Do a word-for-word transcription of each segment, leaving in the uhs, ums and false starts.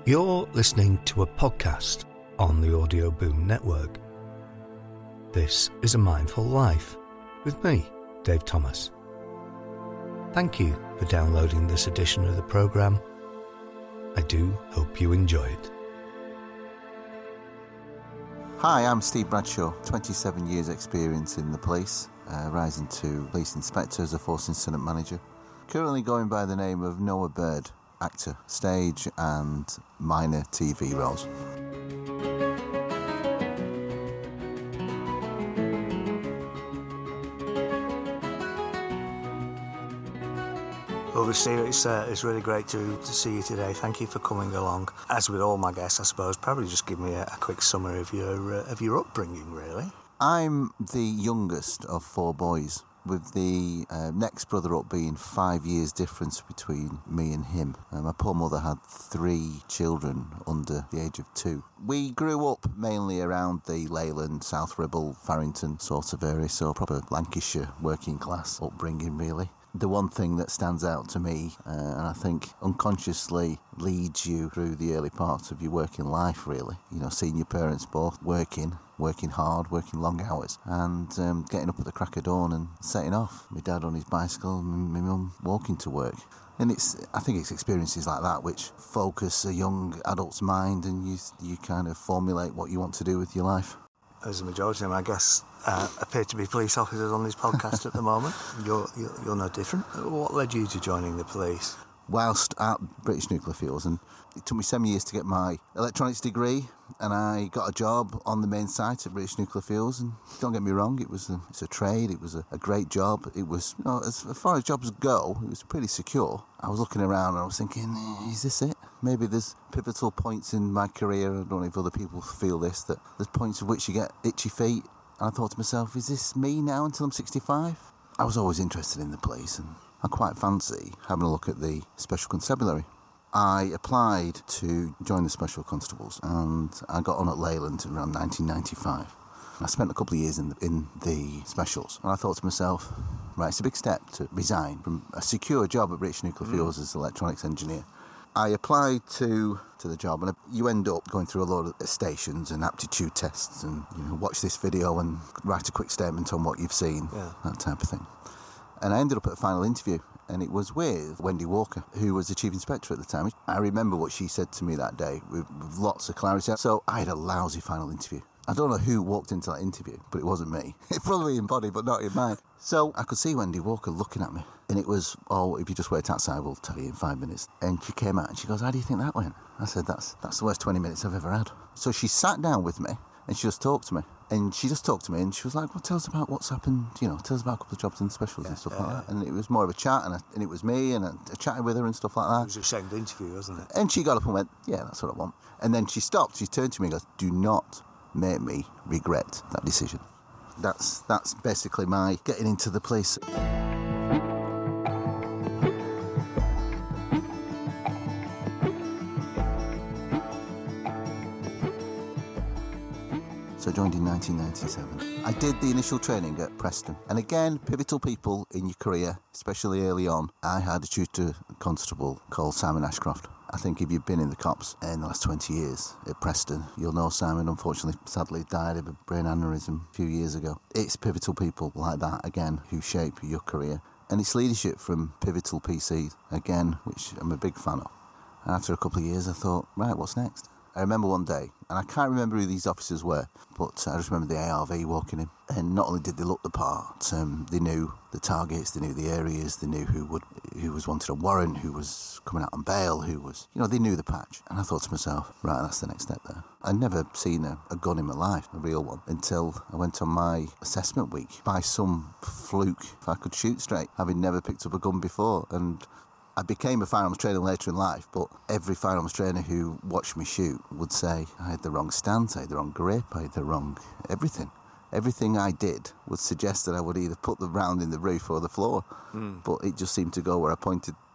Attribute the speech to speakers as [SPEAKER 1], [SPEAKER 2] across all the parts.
[SPEAKER 1] You're listening to a podcast on the Audio Boom Network. This is A Mindful Life with me, Dave Thomas. Thank you for downloading this edition of the programme. I do hope you enjoy it.
[SPEAKER 2] Hi, I'm Steve Bradshaw, twenty-seven years experience in the police, uh, rising to police inspector as a force incident manager. Currently going by the name of Noah Bird, actor, stage and minor T V roles.
[SPEAKER 3] Well, Steve, it's, uh, it's really great to, to see you today. Thank you for coming along. As with all my guests, I suppose, probably just give me a, a quick summary of your uh, of your upbringing, really.
[SPEAKER 2] I'm the youngest of four boys, with the uh, next brother up being five years difference between me and him. Uh, my poor mother had three children under the age of two. We grew up mainly around the Leyland, South Ribble, Farrington sort of area, so proper Lancashire working class upbringing, really. The one thing that stands out to me, uh, and I think unconsciously leads you through the early parts of your working life, really, you know, seeing your parents both working, working hard, working long hours, and um, getting up at the crack of dawn and setting off. My dad on his bicycle, and my mum walking to work. And it's, I think it's experiences like that which focus a young adult's mind, and you you kind of formulate what you want to do with your life.
[SPEAKER 3] As a majority of them, I guess, uh, appear to be police officers on this podcast at the moment. You're, you're you're no different. What led you to joining the police?
[SPEAKER 2] Whilst at British Nuclear Fuels, and it took me seven years to get my electronics degree, and I got a job on the main site at British Nuclear Fuels. And don't get me wrong, it was a, it's a trade, it was a, a great job. It was, you know, as, as far as jobs go, it was pretty secure. I was looking around and I was thinking, is this it? Maybe there's pivotal points in my career, I don't know if other people feel this, that there's points at which you get itchy feet. And I thought to myself, is this me now until I'm sixty-five? I was always interested in the police, and I quite fancy having a look at the Special Constabulary. I applied to join the Special Constables, and I got on at Leyland around nineteen ninety-five. I spent a couple of years in the, in the Specials, and I thought to myself, right, it's a big step to resign from a secure job at British Nuclear Fuels mm. as an electronics engineer. I applied to to the job, and you end up going through a lot of stations and aptitude tests, and you know, watch this video and write a quick statement on what you've seen, yeah. that type of thing. And I ended up at the final interview, and it was with Wendy Walker, who was the Chief Inspector at the time. I remember what she said to me that day with, with lots of clarity. So I had a lousy final interview. I don't know who walked into that interview, but it wasn't me. It probably in body, but not in mind. So I could see Wendy Walker looking at me, and it was, oh, if you just wait outside, we'll tell you in five minutes. And she came out and she goes, how do you think that went? I said, that's that's the worst twenty minutes I've ever had. So she sat down with me and she just talked to me. And she just talked to me and she was like, well, tell us about what's happened, you know, tell us about a couple of jobs in the Specials yeah, and stuff yeah, like that. And it was more of a chat, and, a, and it was me, and I, I chatted with her and stuff like that.
[SPEAKER 3] It was your second interview, wasn't it?
[SPEAKER 2] And she got up and went, yeah, that's what I want. And then she stopped, she turned to me and goes, do not make me regret that decision. That's that's basically my getting into the police. So I joined in nineteen ninety-seven. I did the initial training at Preston. And again, pivotal people in your career, especially early on. I had a tutor constable called Simon Ashcroft. I think if you've been in the cops in the last twenty years at Preston, you'll know Simon, unfortunately, sadly died of a brain aneurysm a few years ago. It's pivotal people like that, again, who shape your career. And it's leadership from pivotal P Cs, again, which I'm a big fan of. And after a couple of years, I thought, right, what's next? I remember one day, and I can't remember who these officers were, but I just remember the A R V walking in. And not only did they look the part, um, they knew the targets, they knew the areas, they knew who would who was wanted on warrant, who was coming out on bail, who was, you know, they knew the patch. And I thought to myself, right, that's the next step there. I'd never seen a, a gun in my life, a real one, until I went on my assessment week. By some fluke, if I could shoot straight, having never picked up a gun before. And I became a firearms trainer later in life, but every firearms trainer who watched me shoot would say I had the wrong stance, I had the wrong grip, I had the wrong everything. Everything I did would suggest that I would either put the round in the roof or the floor, mm. but it just seemed to go where I pointed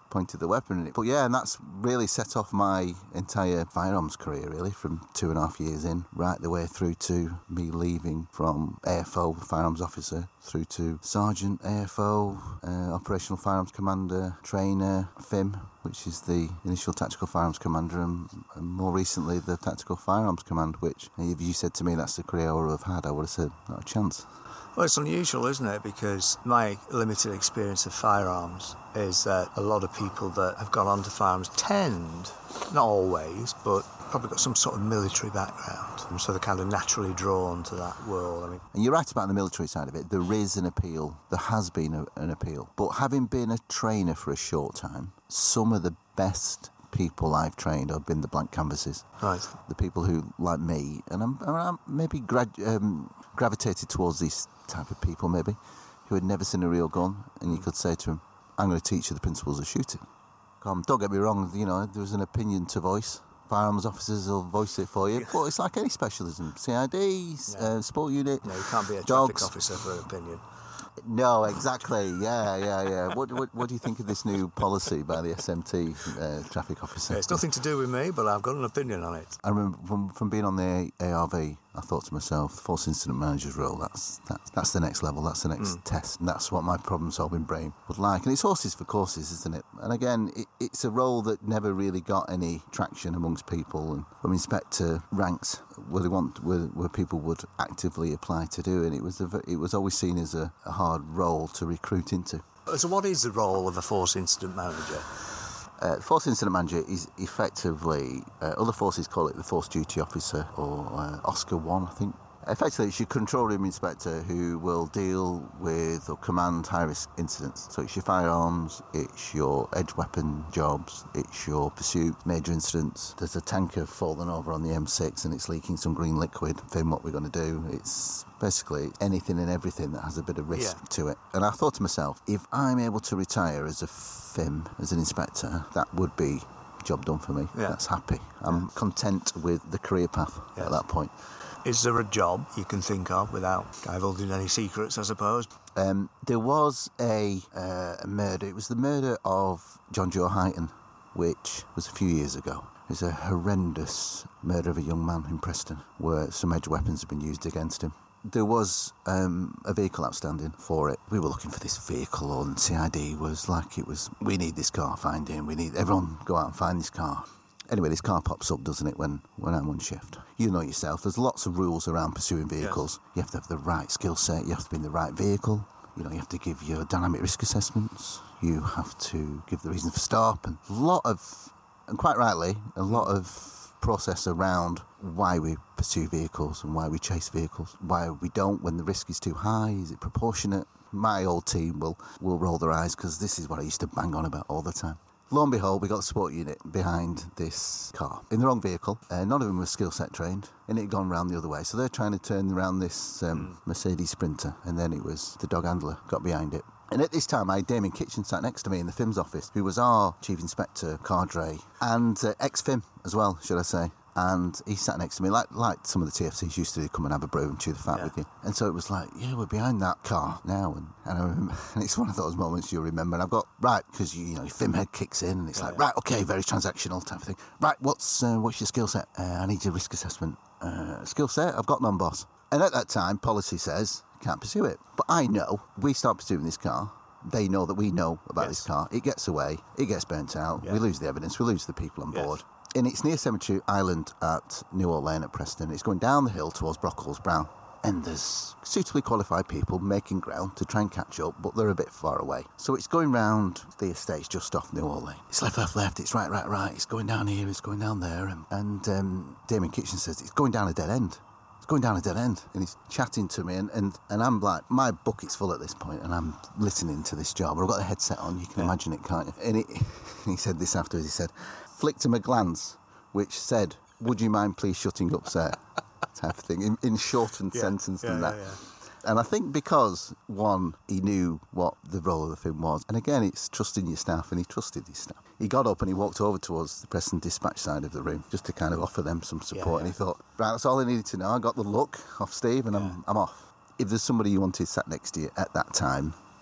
[SPEAKER 2] pointed the weapon in it. But yeah, and that's really set off my entire firearms career, really, from two and a half years in, right the way through to me leaving from A F O, firearms officer, through to sergeant, A F O, uh, operational firearms commander, trainer, F I M, which is the initial tactical firearms commander, and, and more recently the tactical firearms command, which if you said to me that's the career I would have had, I would have said, not a chance.
[SPEAKER 3] Well, it's unusual, isn't it? Because my limited experience of firearms is that a lot of people that have gone on to firearms tend, not always, but probably got some sort of military background. And so they're kind of naturally drawn to that world. I mean,
[SPEAKER 2] and you're right about the military side of it. There is an appeal. There has been a, an appeal. But having been a trainer for a short time, some of the best people I've trained have been the blank canvases.
[SPEAKER 3] Right.
[SPEAKER 2] The people who, like me, and I'm, I'm maybe grad, um, gravitated towards these type of people, maybe, who had never seen a real gun, and you could say to them, I'm going to teach you the principles of shooting. Come, don't get me wrong, you know, there's an opinion to voice. Firearms officers will voice it for you, but it's like any specialism. C I D, yeah. uh, sport unit,
[SPEAKER 3] no, you can't be a
[SPEAKER 2] dogs.
[SPEAKER 3] Traffic officer for an opinion.
[SPEAKER 2] No, exactly. Yeah, yeah, yeah. What, what, what do you think of this new policy by the S M T uh, traffic officer?
[SPEAKER 3] Yeah, it's nothing to do with me, but I've got an opinion on it.
[SPEAKER 2] I remember from, from being on the A R V, I thought to myself, the force incident manager's role, that's that's, that's the next level, that's the next mm. test, and that's what my problem-solving brain would like. And it's horses for courses, isn't it? And again, it, it's a role that never really got any traction amongst people, and from inspector ranks where they want, where, where people would actively apply to do, and it was a, it was always seen as a, a hard role to recruit into.
[SPEAKER 3] So what is the role of a force incident manager?
[SPEAKER 2] Uh, force incident manager is effectively, uh, other forces call it the force duty officer, or uh, Oscar one, I think. Effectively, it's your control room inspector who will deal with or command high-risk incidents. So it's your firearms, it's your edge weapon jobs, it's your pursuit, major incidents. There's a tanker fallen over on the M six and it's leaking some green liquid. Then what we're going to do, it's basically anything and everything that has a bit of risk yeah. to it. And I thought to myself, if I'm able to retire as a F I M, as an inspector, that would be job done for me. Yeah. That's happy. I'm yeah. content with the career path yes. at that point.
[SPEAKER 3] Is there a job you can think of without divulging any secrets, I suppose?
[SPEAKER 2] Um, there was a, uh, a murder. It was the murder of John Joe Highton, which was a few years ago. It was a horrendous murder of a young man in Preston where some edge weapons had been used against him. There was um, a vehicle outstanding for it. We were looking for this vehicle, and C I D was like, it was, we need this car, find him. We need, everyone go out and find this car. Anyway, this car pops up, doesn't it, when, when I'm on shift. You know yourself, there's lots of rules around pursuing vehicles. Yes. You have to have the right skill set, you have to be in the right vehicle, you know, you have to give your dynamic risk assessments, you have to give the reason for stop, and a lot of, and quite rightly, a lot of process around why we pursue vehicles and why we chase vehicles, why we don't when the risk is too high, is it proportionate? My old team will, will roll their eyes because this is what I used to bang on about all the time. Lo and behold, we got the sport unit behind this car in the wrong vehicle. Uh, none of them were skill set trained, and it had gone round the other way. So they're trying to turn around this um, mm. Mercedes Sprinter, and then it was the dog handler got behind it. And at this time, I had Damien Kitchen sat next to me in the F I M's office, who was our chief inspector, cadre, and uh, ex-F I M as well, should I say. And he sat next to me, like like some of the T F Cs used to do, come and have a brew and chew the fat yeah. with you. And so it was like, yeah, we're behind that car now. And, and I remember, and it's one of those moments you'll remember. And I've got, right, because, you, you know, your F I M head kicks in, and it's yeah, like, yeah. right, OK, very transactional type of thing. Right, what's uh, what's your skill set? Uh, I need your risk assessment. Uh, skill set? I've got none, boss. And at that time, policy says, can't pursue it. But I know, we start pursuing this car. They know that we know about yes. this car. It gets away. It gets burnt out. Yeah. We lose the evidence. We lose the people on yes. board. And it's near Cemetery Island at Newall Lane at Preston. It's going down the hill towards Brockles Brown. And there's suitably qualified people making ground to try and catch up, but they're a bit far away. So it's going round the estates just off Newall Lane. It's left, left, left. It's right, right, right. It's going down here. It's going down there. And, and um, Damien Kitchen says it's going down a dead end. It's going down a dead end. And he's chatting to me. And, and, and I'm like, my bucket's full at this point, and I'm listening to this job. I've got the headset on. You can yeah. imagine it, can't you? And, it, and he said this afterwards. He said, flicked him a glance which said, would you mind please shutting up, sir? Type of thing, in, in shortened yeah, sentence
[SPEAKER 3] yeah,
[SPEAKER 2] than that.
[SPEAKER 3] Yeah, yeah.
[SPEAKER 2] And I think because, one, he knew what the role of the film was, and again, it's trusting your staff, and he trusted his staff. He got up and he walked over towards the Preston Dispatch side of the room, just to kind of offer them some support, yeah, yeah. and he thought, right, that's all I needed to know. I got the look off Steve, and yeah. I'm, I'm off. If there's somebody you wanted sat next to you at that time,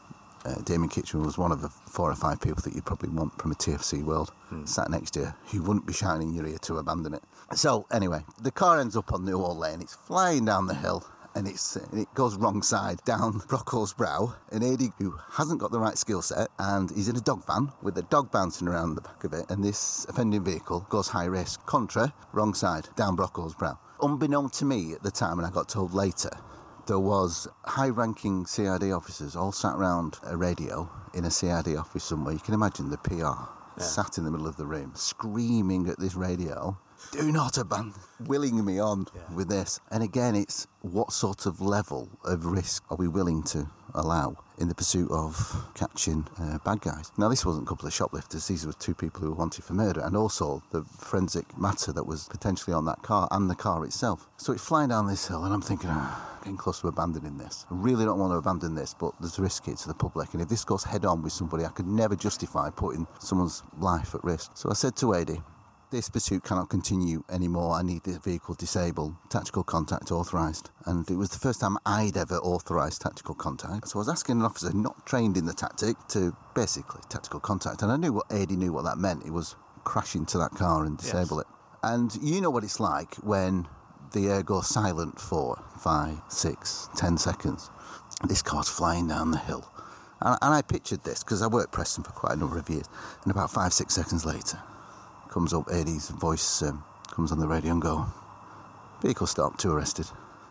[SPEAKER 2] uh, Damien Kitchen was one of the four or five people that you'd probably want from a T F C world hmm. sat next to you who wouldn't be shouting in your ear to abandon it. So anyway, the car ends up on New Hall Lane. It's flying down the hill. And it's and it goes wrong side down Brockhall's Brow. And Adi, who hasn't got the right skill set, and he's in a dog van with a dog bouncing around the back of it, and this offending vehicle goes high risk. Contra, wrong side, down Brockhall's Brow. Unbeknown to me at the time, and I got told later, there was high-ranking C I D officers all sat around a radio in a C I D office somewhere. You can imagine the P R yeah. sat in the middle of the room, screaming at this radio, do not abandon, willing me on yeah. with this. And again, it's what sort of level of risk are we willing to allow in the pursuit of catching uh, bad guys? Now, this wasn't a couple of shoplifters. These were two people who were wanted for murder, and also the forensic matter that was potentially on that car and the car itself. So it's flying down this hill, and I'm thinking, oh, getting close to abandoning this. I really don't want to abandon this, but there's a risk here to the public, and if this goes head-on with somebody, I could never justify putting someone's life at risk. So I said to Adi, this pursuit cannot continue anymore. I need this vehicle disabled, tactical contact authorised. And it was the first time I'd ever authorised tactical contact. So I was asking an officer not trained in the tactic to basically tactical contact. And I knew what Adi knew what that meant. It was crash into that car and disable yes. it. And you know what it's like when the air goes silent for five, six, ten seconds. This car's flying down the hill. And, and I pictured this because I worked Preston for quite a number of years. And about five, six seconds later, comes up, Adi's voice um, comes on the radio and go, vehicle stopped, two arrested.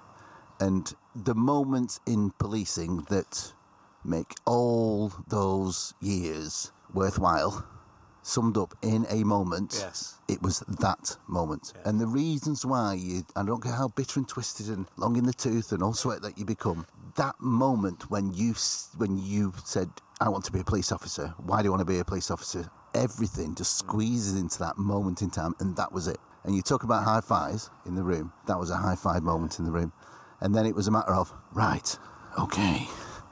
[SPEAKER 2] And the moments in policing that make all those years worthwhile, summed up in a moment,
[SPEAKER 3] yes.
[SPEAKER 2] it was that moment. Yeah. And the reasons why you, I don't care how bitter and twisted and long in the tooth and all sweat that you become, that moment when you when you said, I want to be a police officer, why do you want to be a police officer? Everything just squeezes into that moment in time, and that was it. And you talk about high fives in the room. That was a high five moment in the room. And then it was a matter of, right, okay,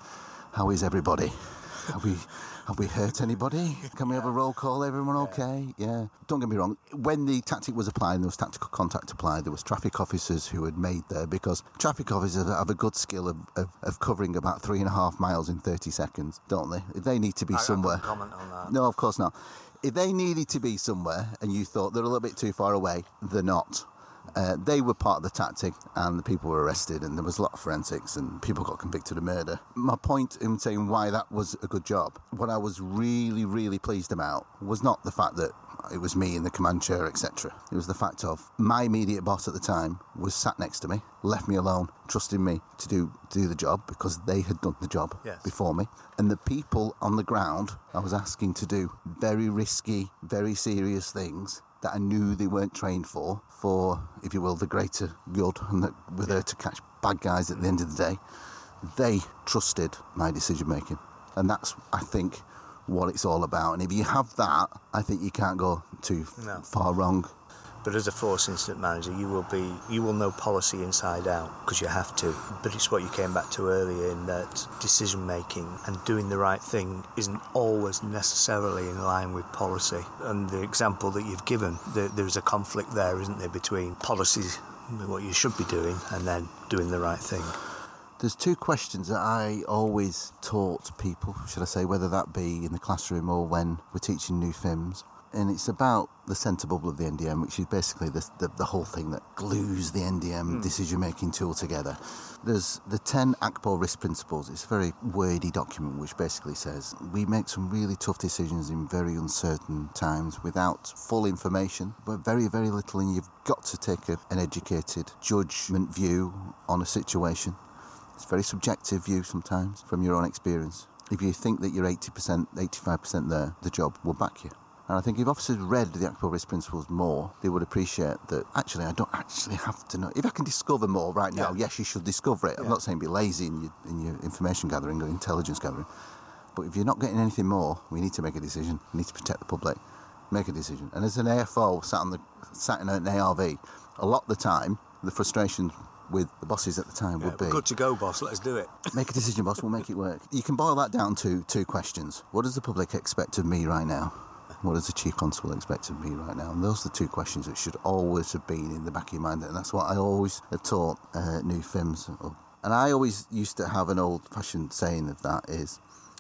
[SPEAKER 2] how is everybody? Have we have we hurt anybody? Can we have a roll call? Everyone okay? Yeah. Don't get me wrong. When the tactic was applied, there was tactical contact applied, there was traffic officers who had made there, because traffic officers have a good skill of, of, of covering about three and a half miles in thirty seconds, don't they? If they need to be
[SPEAKER 3] I
[SPEAKER 2] somewhere...
[SPEAKER 3] I comment on that.
[SPEAKER 2] No, of course not. If they needed to be somewhere and you thought they're a little bit too far away, they're not. Uh, they were part of the tactic, and the people were arrested, and there was a lot of forensics, and people got convicted of murder. My point in saying why that was a good job, what I was really, really pleased about was not the fact that it was me in the command chair, et cetera. It was the fact of my immediate boss at the time was sat next to me, left me alone, trusting me to do do the job because they had done the job
[SPEAKER 3] yes.
[SPEAKER 2] before me. And the people on the ground I was asking to do very risky, very serious things that I knew they weren't trained for, for, if you will, the greater good, and that were there to catch bad guys at the end of the day. They trusted my decision-making. And that's, I think, what it's all about. And if you have that, I think you can't go too
[SPEAKER 3] no.
[SPEAKER 2] far wrong.
[SPEAKER 3] But as a force incident manager, you will be, you will know policy inside out, because you have to. But it's what you came back to earlier, in that decision-making and doing the right thing isn't always necessarily in line with policy. And the example that you've given, the, there's a conflict there, isn't there, between policy, what you should be doing, and then doing the right thing.
[SPEAKER 2] There's two questions that I always taught people, should I say, whether that be in the classroom or when we're teaching new films. And it's about the centre bubble of the N D M, which is basically the, the, the whole thing that glues the N D M mm. decision-making tool together. There's the ten A C P O risk principles. It's a very wordy document which basically says we make some really tough decisions in very uncertain times without full information, but very, very little, and you've got to take a, an educated judgment view on a situation. It's a very subjective view sometimes from your own experience. If you think that you're eighty percent, eighty-five percent there, the job will back you. And I think if officers read the A C P O risk principles more, they would appreciate that, actually, I don't actually have to know. If I can discover more right now, yeah. yes, you should discover it. I'm yeah. not saying be lazy in your, in your information gathering or intelligence gathering. But if you're not getting anything more, we need to make a decision. We need to protect the public. Make a decision. And as an A F O sat, on the, sat in an A R V, a lot of the time, the frustration with the bosses at the time
[SPEAKER 3] yeah,
[SPEAKER 2] would be...
[SPEAKER 3] Good to go, boss, let's do it.
[SPEAKER 2] Make a decision, boss, we'll make it work. You can boil that down to two questions. What does the public expect of me right now? What does the Chief Constable expect of me right now? And those are the two questions that should always have been in the back of your mind. And that's what I always have taught uh, new F I Ms. And I always used to have an old-fashioned saying of that is,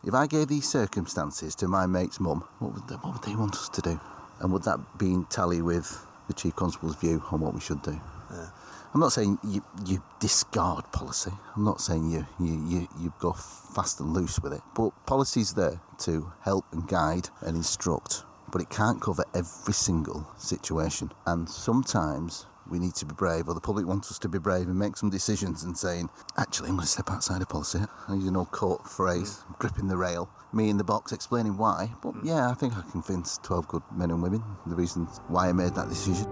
[SPEAKER 2] if I gave these circumstances to my mate's mum, what would they, what would they want us to do? And would that be in tally with the Chief Constable's view on what we should do?
[SPEAKER 3] Yeah.
[SPEAKER 2] I'm not saying you, you discard policy. I'm not saying you, you, you, you go fast and loose with it. But policy's there to help and guide and instruct. But it can't cover every single situation. And sometimes we need to be brave, or the public wants us to be brave and make some decisions and saying, actually, I'm going to step outside of policy. I use an old court phrase, mm. gripping the rail. Me in the box explaining why. But mm. yeah, I think I convinced twelve good men and women the reasons why I made that decision.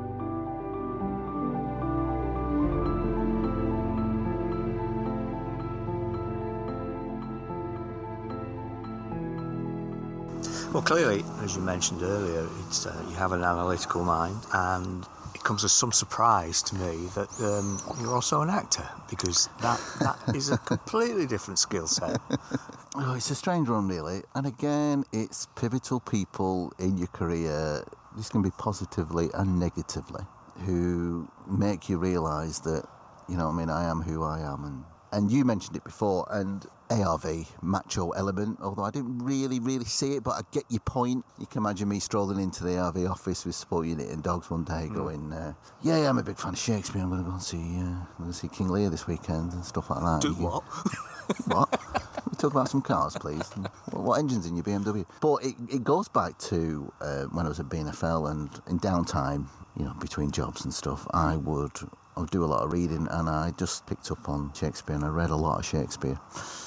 [SPEAKER 3] Well, clearly, as you mentioned earlier, it's uh, you have an analytical mind, and it comes as some surprise to me that um, you're also an actor, because that, that is a completely different skill set.
[SPEAKER 2] Oh, it's a strange one, really. And again, it's pivotal people in your career, this can be positively and negatively, who make you realise that, you know what I mean, I am who I am. And, and you mentioned it before, and A R V, macho element, although I didn't really, really see it, but I get your point. You can imagine me strolling into the A R V office with Sport Unit and Dogs one day mm. going, uh, yeah, yeah, I'm a big fan of Shakespeare, I'm going to go and see, uh, I'm going to see King Lear this weekend and stuff like that.
[SPEAKER 3] Do
[SPEAKER 2] you,
[SPEAKER 3] what?
[SPEAKER 2] What? We talk about some cars, please. What, what engine's in your B M W? But it, it goes back to uh, when I was at B N F L, and in downtime, you know, between jobs and stuff, I would, I would do a lot of reading, and I just picked up on Shakespeare, and I read a lot of Shakespeare.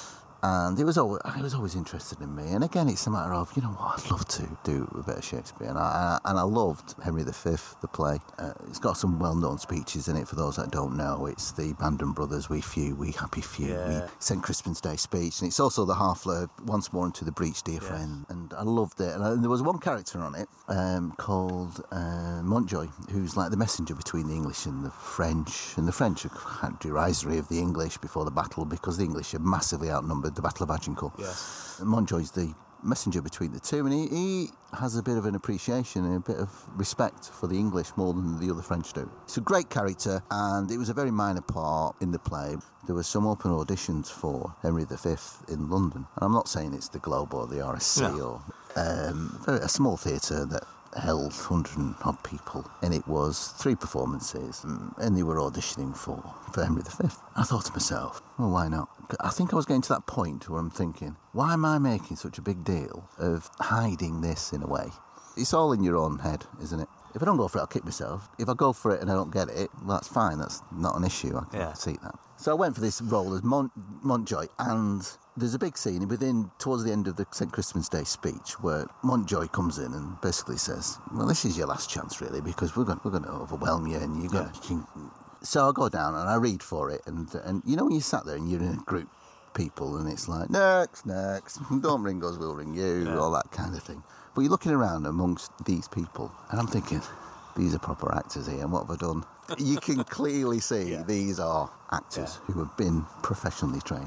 [SPEAKER 2] And it was always, it was always interested in me. And again, it's a matter of, you know what, I'd love to do a bit of Shakespeare. And I, and I loved Henry the Fifth, the play. Uh, it's got some well-known speeches in it for those that don't know. It's the Bandon Brothers, We Few, We Happy Few,
[SPEAKER 3] yeah.
[SPEAKER 2] We Saint Crispin's Day speech. And it's also the Harfleur, Once More Into the Breach, Dear yes. Friend. And I loved it. And, I, and there was one character on it um, called uh, Montjoy, who's like the messenger between the English and the French. And the French are derisory of the English before the battle, because the English are massively outnumbered. The Battle of Agincourt.
[SPEAKER 3] Yes.
[SPEAKER 2] Montjoy's the messenger between the two, and he, he has a bit of an appreciation and a bit of respect for the English more than the other French do. It's a great character, and it was a very minor part in the play. There were some open auditions for Henry the Fifth in London, and I'm not saying it's the Globe or the R S C no. or um, a small theatre that held one hundred odd people, and it was three performances, and, and they were auditioning for, for Henry the Fifth. I thought to myself, well, why not? I think I was getting to that point where I'm thinking, why am I making such a big deal of hiding this in a way? It's all in your own head, isn't it? If I don't go for it, I'll kick myself. If I go for it and I don't get it, well, that's fine. That's not an issue. I can
[SPEAKER 3] yeah.
[SPEAKER 2] see that. So I went for this role as Mont- Montjoy, and there's a big scene within, towards the end of the Saint Crispin's Day speech, where Montjoy comes in and basically says, well, this is your last chance, really, because we're going, we're going to overwhelm you, and you're going to... Yeah. So I go down and I read for it, and and you know when you sat there and you're in a group of people, and it's like, next, next, don't ring us, we'll ring you, yeah. all that kind of thing. But you're looking around amongst these people, and I'm thinking, these are proper actors here, and what have I done? You can clearly see yeah. these are actors yeah. who have been professionally trained.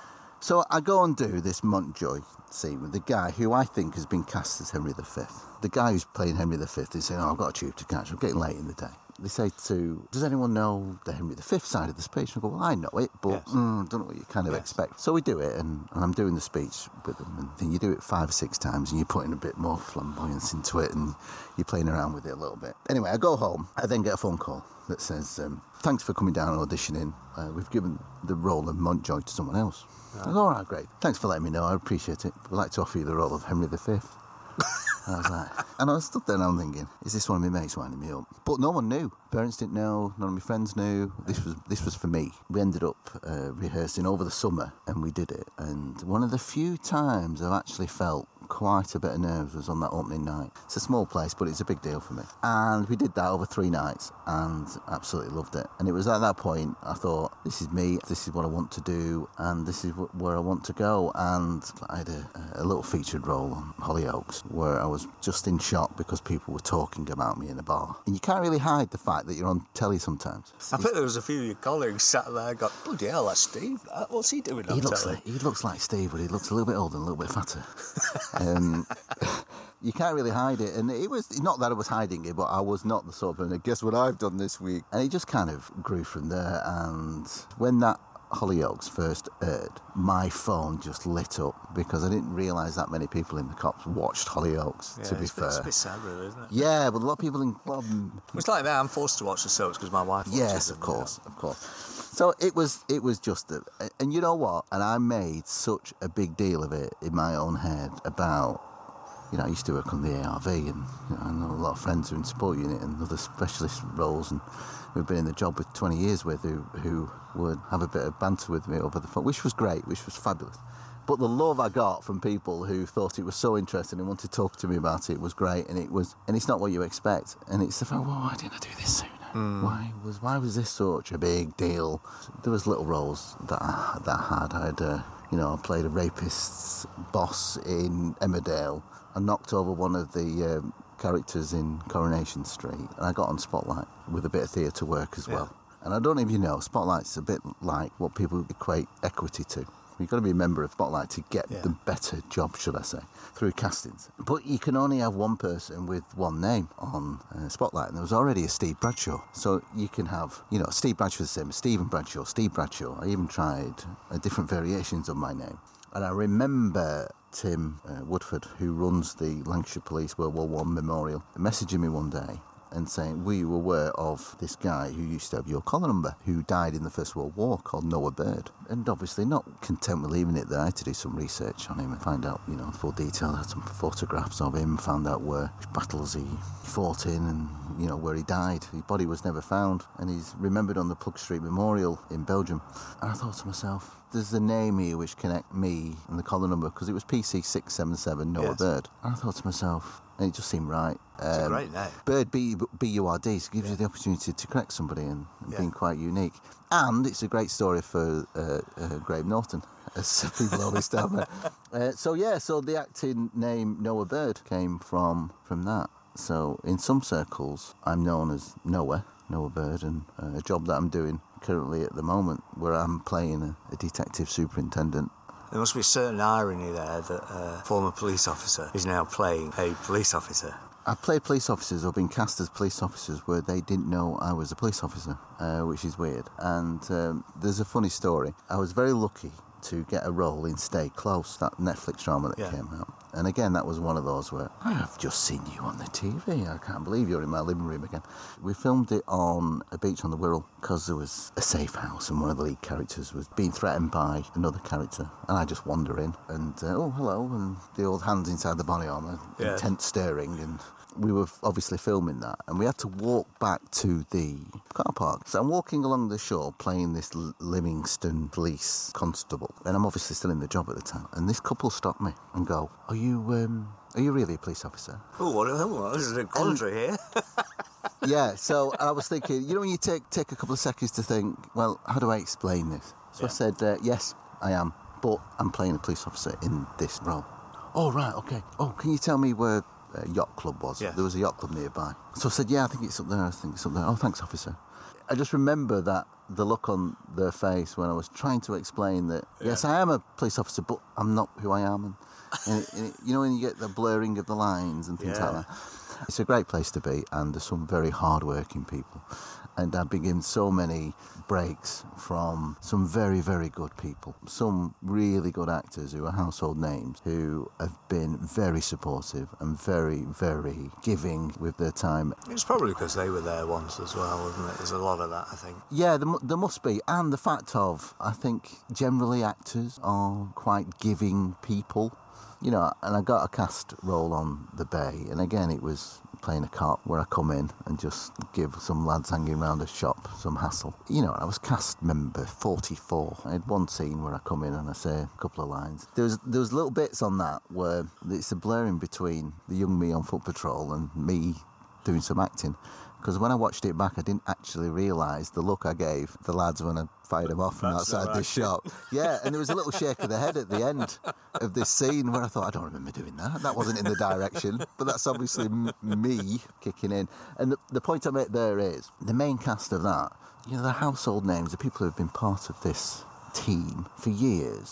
[SPEAKER 2] So I go and do this Montjoy scene with the guy who I think has been cast as Henry the Fifth. The guy who's playing Henry the Fifth is saying, oh, I've got a tube to catch, I'm getting late in the day. They say to, does anyone know the Henry the Fifth side of the speech? And I go, well, I know it, but yes. mm, I don't know what you kind of yes. expect. So we do it, and, and I'm doing the speech with them, and then you do it five or six times, and you're putting a bit more flamboyance into it, and you're playing around with it a little bit. Anyway, I go home. I then get a phone call that says, um, thanks for coming down and auditioning. Uh, we've given the role of Montjoy to someone else. Right. I go, all right, great. Thanks for letting me know. I appreciate it. We'd like to offer you the role of Henry the Fifth. And I was like, and I stood there and I'm thinking, is this one of my mates winding me up? But no one knew. Parents didn't know. None of my friends knew. This was this was for me. We ended up uh, rehearsing over the summer, and we did it. And one of the few times I've actually felt quite a bit of nerves was on that opening night. It's a small place, but it's a big deal for me. And we did that over three nights, and absolutely loved it. And it was at that point I thought, this is me. This is what I want to do, and this is where I want to go. And I had a, a little featured role on Hollyoaks, where I was just in shock because people were talking about me in a bar. And you can't really hide the fact that you're on telly sometimes.
[SPEAKER 3] I bet there was a few of your colleagues sat there and got, bloody hell, that's Steve. What's he doing on
[SPEAKER 2] he looks
[SPEAKER 3] telly?
[SPEAKER 2] Like, he looks like Steve, but he looks a little bit older and a little bit fatter. um, you can't really hide it. And it was not that I was hiding it, but I was not the sort of, and guess what I've done this week? And it just kind of grew from there. And when that Hollyoaks first aired, my phone just lit up because I didn't realise that many people in the Cops watched Hollyoaks,
[SPEAKER 3] Yeah,
[SPEAKER 2] to be
[SPEAKER 3] it's,
[SPEAKER 2] fair.
[SPEAKER 3] It's a bit sad, really, isn't it?
[SPEAKER 2] Yeah, but a lot of people in... Well,
[SPEAKER 3] it's like that. I'm forced to watch the soaps because my wife watches
[SPEAKER 2] yes,
[SPEAKER 3] them,
[SPEAKER 2] of course,
[SPEAKER 3] you know.
[SPEAKER 2] of course. So it was it was just... A, and you know what? And I made such a big deal of it in my own head about... You know, I used to work on the A R V, and you know, I know a lot of friends who are in support unit and other specialist roles, and who've been in the job with twenty years with, who who would have a bit of banter with me over the phone, which was great, which was fabulous. But the love I got from people who thought it was so interesting and wanted to talk to me about it was great, and it was, and it's not what you expect, and it's the fact, well, why didn't I do this sooner? Mm. Why was why was this such a big deal? There was little roles that I, that I had. I had, uh, you know, I played a rapist's boss in Emmerdale. I knocked over one of the um, characters in Coronation Street, and I got on Spotlight with a bit of theatre work as well. Yeah. And I don't know if you know, Spotlight's a bit like what people equate Equity to. You've got to be a member of Spotlight to get yeah. the better job, should I say, through castings. But you can only have one person with one name on uh, Spotlight, and there was already a Steve Bradshaw. So you can have, you know, Steve Bradshaw the same, Stephen Bradshaw, Steve Bradshaw. I even tried uh, different variations of my name. And I remember Tim uh, Woodford, who runs the Lancashire Police World War One Memorial, messaging me one day and saying, were you aware of this guy who used to have your collar number, who died in the First World War, called Noah Bird? And obviously not content with leaving it there, I had to do some research on him and find out, you know, full detail. I had some photographs of him, found out where battles he fought in and, you know, where he died. His body was never found, and he's remembered on the Plug Street Memorial in Belgium. And I thought to myself, there's a name here which connect me and the collar number, because it was P C six seven seven Noah yes. Bird. And I thought to myself, and it just seemed right.
[SPEAKER 3] It's um, a great name.
[SPEAKER 2] Bird, B U R D, so it gives yeah. you the opportunity to correct somebody and, and yeah. being quite unique. And it's a great story for uh, uh, Graham Norton, as people always tell me. Uh, so yeah, so the acting name Noah Bird came from from that. So in some circles, I'm known as Noah, Noah Bird, and uh, a job that I'm doing currently at the moment, where I'm playing a, a detective superintendent.
[SPEAKER 3] There must be a certain irony there that a former police officer is now playing a police officer.
[SPEAKER 2] I've played police officers or been cast as police officers where they didn't know I was a police officer, uh, which is weird. And um, there's a funny story. I was very lucky to get a role in Stay Close, that Netflix drama that yeah. came out. And again, that was one of those where, I have just seen you on the T V. I can't believe you're in my living room again. We filmed it on a beach on the Wirral because there was a safe house and one of the lead characters was being threatened by another character. And I just wander in and, uh, oh, hello, and the old hands inside the body armour, yeah. intense staring, and we were obviously filming that, and we had to walk back to the car park. So I'm walking along the shore playing this Livingston police constable, and I'm obviously still in the job at the time. And this couple stop me and go, "Are you, um, are you really a police officer?"
[SPEAKER 3] Oh, what? Oh, this is a quandary here.
[SPEAKER 2] Yeah. So I was thinking, you know, when you take take a couple of seconds to think, well, how do I explain this? So yeah. I said, uh, "Yes, I am, but I'm playing a police officer in this role." Oh, right, okay. Oh, can you tell me where a yacht club was?
[SPEAKER 3] Yeah.
[SPEAKER 2] There was a yacht club nearby. So I said, yeah, I think it's up there, I think it's up there. Oh, thanks, officer. I just remember that, the look on their face when I was trying to explain that, yeah. yes, I am a police officer, but I'm not who I am. And, and, it, and it, you know, when you get the blurring of the lines and things yeah. like that. It's a great place to be, and there's some very hard-working people. And I've been given so many breaks from some very, very good people. Some really good actors who are household names, who have been very supportive and very, very giving with their time.
[SPEAKER 3] It's probably because they were there once as well, isn't it? There's a lot of that, I think.
[SPEAKER 2] Yeah, there, there must be. And the fact of, I think, generally actors are quite giving people. You know, and I got a cast role on The Bay, and again, it was playing a cop where I come in and just give some lads hanging around a shop some hassle. You know, I was cast member forty-four. I had one scene where I come in and I say a couple of lines. There was, there was little bits on that where it's a blurring between the young me on foot patrol and me doing some acting. Because when I watched it back, I didn't actually realise the look I gave the lads when I fired them off from
[SPEAKER 3] That's
[SPEAKER 2] outside this shop. Yeah, and there was a little shake of the head at the end of this scene where I thought, I don't remember doing that. That wasn't in the direction. But that's obviously m- me kicking in. And the, the point I make there is, the main cast of that, you know, the household names, the people who have been part of this team for years,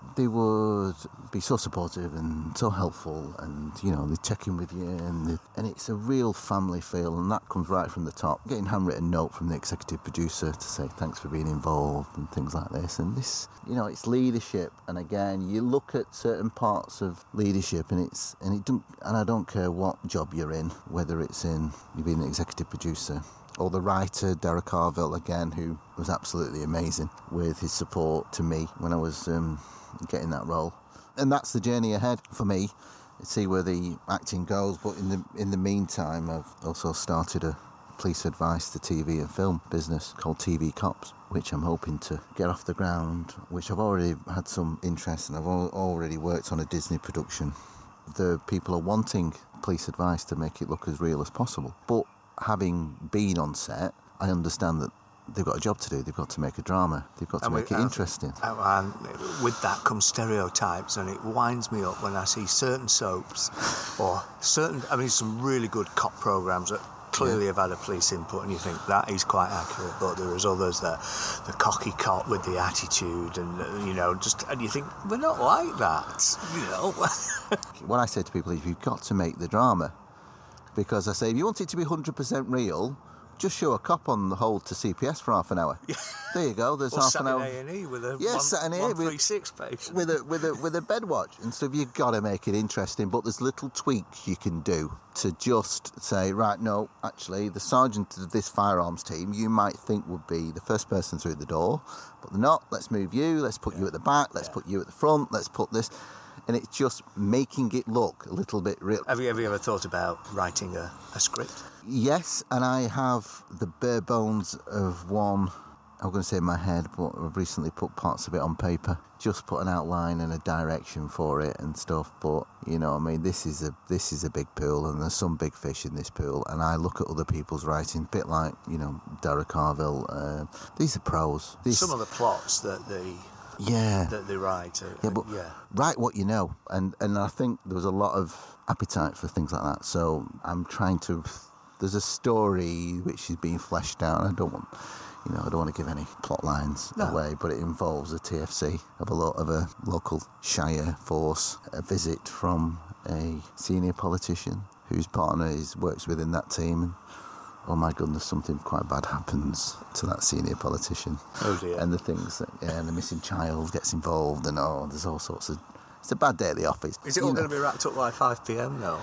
[SPEAKER 2] they would be so supportive and so helpful, and you know they check in with you, and they, and it's a real family feel, and that comes right from the top. Getting handwritten note from the executive producer to say thanks for being involved and things like this, and this, you know, it's leadership. And again, you look at certain parts of leadership, and it's and it don't, and I don't care what job you're in, whether it's in you being the executive producer. Or the writer, Derek Harville, again, who was absolutely amazing with his support to me when I was um, getting that role. And that's the journey ahead for me, see where the acting goes. But in the in the meantime, I've also started a police advice to T V and film business called T V Cops, which I'm hoping to get off the ground, which I've already had some interest in. I've al- already worked on a Disney production. The people are wanting police advice to make it look as real as possible. But having been on set, I understand that they've got a job to do. They've got to make a drama. They've got to
[SPEAKER 3] and
[SPEAKER 2] make
[SPEAKER 3] we,
[SPEAKER 2] it
[SPEAKER 3] uh,
[SPEAKER 2] interesting.
[SPEAKER 3] And with that comes stereotypes, and it winds me up when I see certain soaps or certain, I mean, some really good cop programmes that clearly yeah. have had a police input, and you think that is quite accurate, but there is others that the cocky cop with the attitude, and you know, just, and you think we're not like that, you know.
[SPEAKER 2] What I say to people is you've got to make the drama. Because I say, if you want it to be one hundred percent real, just show a cop on the hold to C P S for half an hour. There you go. There's
[SPEAKER 3] or
[SPEAKER 2] half
[SPEAKER 3] sat
[SPEAKER 2] an hour.
[SPEAKER 3] in A and E with a
[SPEAKER 2] yeah,
[SPEAKER 3] one,
[SPEAKER 2] sat in
[SPEAKER 3] one
[SPEAKER 2] with,
[SPEAKER 3] three six patient.
[SPEAKER 2] with a with a with a bed watch and stuff. You've got to make it interesting. But there's little tweaks you can do to just say, right, no, actually, the sergeant of this firearms team you might think would be the first person through the door, but they're not. Let's move you. Let's put yeah. you at the back. Let's yeah. put you at the front. Let's put this. And it's just making it look a little bit real.
[SPEAKER 3] Have you, have you ever thought about writing a, a script?
[SPEAKER 2] Yes, and I have the bare bones of one, I'm going to say in my head, but I've recently put parts of it on paper. Just put an outline and a direction for it and stuff. But, you know, I mean, this is a this is a big pool, and there's some big fish in this pool. And I look at other people's writing, a bit like, you know, Derek Harville. Uh, these are pros. These,
[SPEAKER 3] some of the plots that the...
[SPEAKER 2] Yeah,
[SPEAKER 3] that they write. Uh,
[SPEAKER 2] yeah, but
[SPEAKER 3] yeah.
[SPEAKER 2] write what you know, and and I think there was a lot of appetite for things like that. So I'm trying to. There's a story which is being fleshed out. I don't want, you know, I don't want to give any plot lines no. away, but it involves a T F C of a lot of a local shire force, a visit from a senior politician whose partner is works within that team. And, oh my goodness, something quite bad happens to that senior politician.
[SPEAKER 3] Oh dear.
[SPEAKER 2] And the things that, yeah, and the missing child gets involved, and oh, there's all sorts of, it's a bad day at the office.
[SPEAKER 3] Is it all going to be wrapped up by five p.m. now?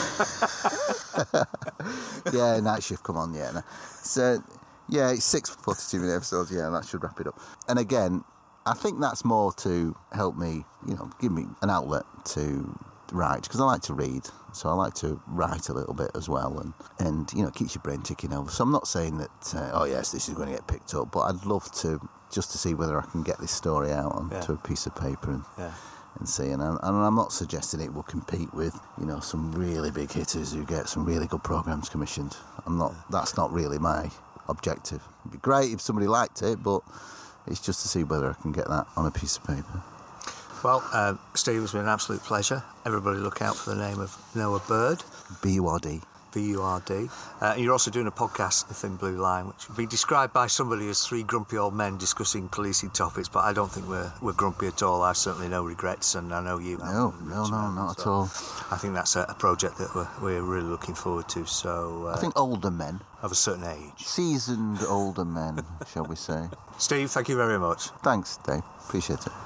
[SPEAKER 2] Yeah, night shift come on, yeah. No. So, yeah, it's six forty-two minute episodes, yeah, that should wrap it up. And again, I think that's more to help me, you know, give me an outlet to write, because I like to read. So I like to write a little bit as well, and, and you know, it keeps your brain ticking over. So I'm not saying that, uh, oh yes, this is going to get picked up, but I'd love to, just to see whether I can get this story out onto yeah. a piece of paper and
[SPEAKER 3] yeah.
[SPEAKER 2] and see. And I'm, and I'm not suggesting it will compete with, you know, some really big hitters who get some really good programmes commissioned. I'm not. That's not really my objective. It'd be great if somebody liked it, but it's just to see whether I can get that on a piece of paper.
[SPEAKER 3] Well, uh, Steve, it's been an absolute pleasure. Everybody look out for the name of Noah Bird.
[SPEAKER 2] B U R D.
[SPEAKER 3] B U R D. Uh, and you're also doing a podcast, The Thin Blue Line, which would be described by somebody as three grumpy old men discussing policing topics, but I don't think we're we're grumpy at all. I've certainly no regrets, and I know you have.
[SPEAKER 2] No, no, no, not at all.
[SPEAKER 3] I think that's a, a project that we're, we're really looking forward to. So uh,
[SPEAKER 2] I think older men.
[SPEAKER 3] Of a certain age.
[SPEAKER 2] Seasoned older men, shall we say.
[SPEAKER 3] Steve, thank you very much.
[SPEAKER 2] Thanks, Dave. Appreciate it.